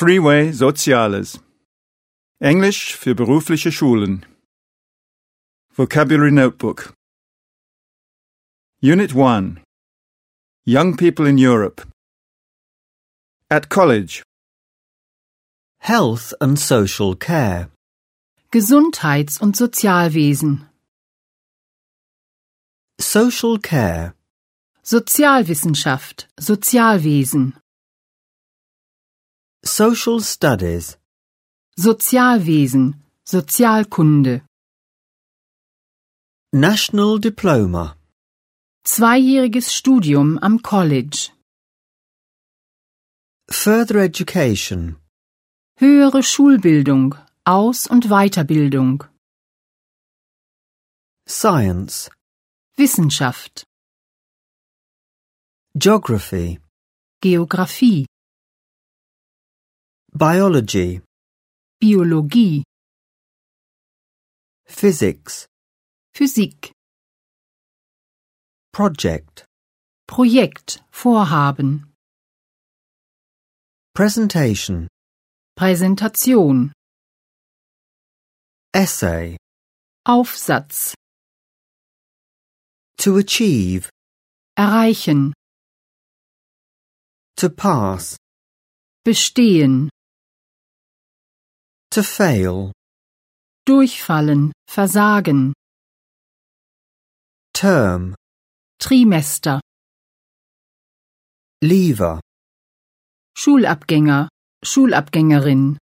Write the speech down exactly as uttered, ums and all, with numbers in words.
Freeway Soziales. Englisch für berufliche Schulen. Vocabulary Notebook. Unit one. Young people in Europe. At college. Health and social care. Gesundheits- und Sozialwesen. Social care. Sozialwissenschaft, Sozialwesen. Social studies. Sozialwesen, Sozialkunde. National diploma. Zweijähriges Studium am College. Further education. Höhere Schulbildung, Aus- und Weiterbildung. Science. Wissenschaft. Geography. Geographie. Biology. Biologie. Physics. Physik. Project. Projekt, Vorhaben. Presentation. Präsentation. Essay. Aufsatz. To achieve. Erreichen. To pass. Bestehen. To fail. Durchfallen, versagen. Term. Trimester. Leaver. Schulabgänger, Schulabgängerin.